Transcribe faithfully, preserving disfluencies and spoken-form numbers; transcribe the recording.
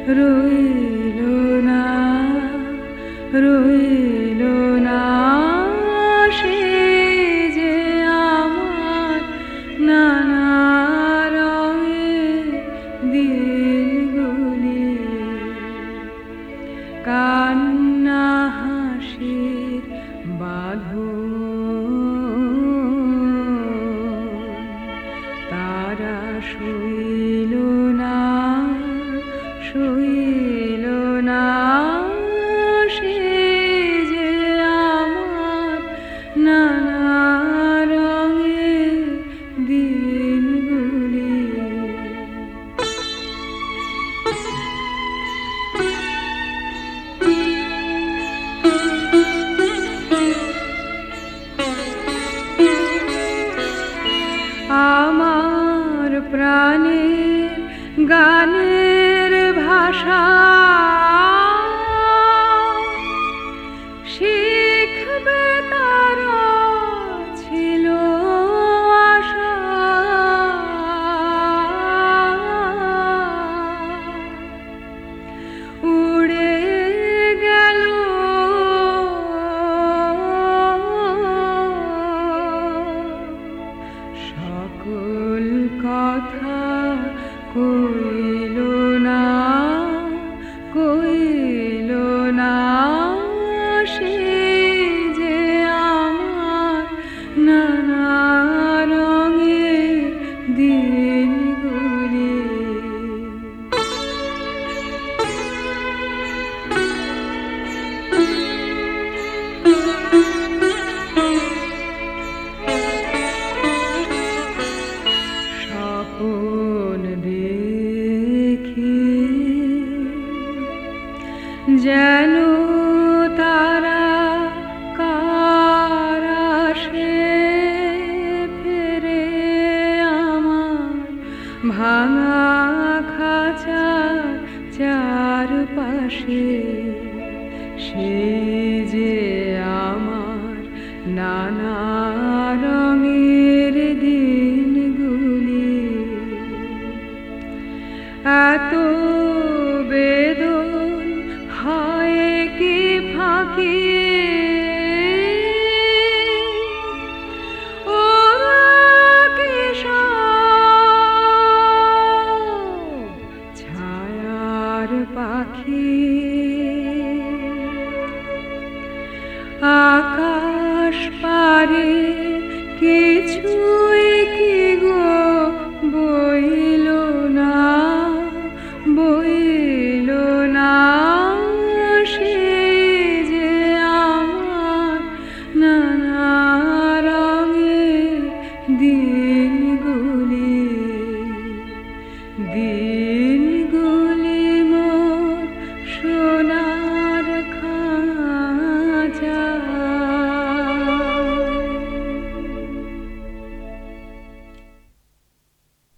রইল না, রইল না সে যে আমার নানা রঙের দিনগুলি। কান্না হাসির বাঁধন, তারা সইল না, সইল না সে যে আমার নানা রঙের দিনগুলি। আমার প্রাণের গানের ভাষা শিখবে তারা ছিল আশা। উড়ে গেল সকল কথা, কইল না, কইল না সে যে আমার নানা রঙের দিনগুলি। স্বপ্ন দেখি যেন তারা কার আসে ফেরে আমার ভাঙা খাঁচার চারপাশে। সেই যে আমার নানা রঙের দিনগুলি। এত বেদন হয় কি ফাঁকি, ওরা কি সব ছায়ার পাখি।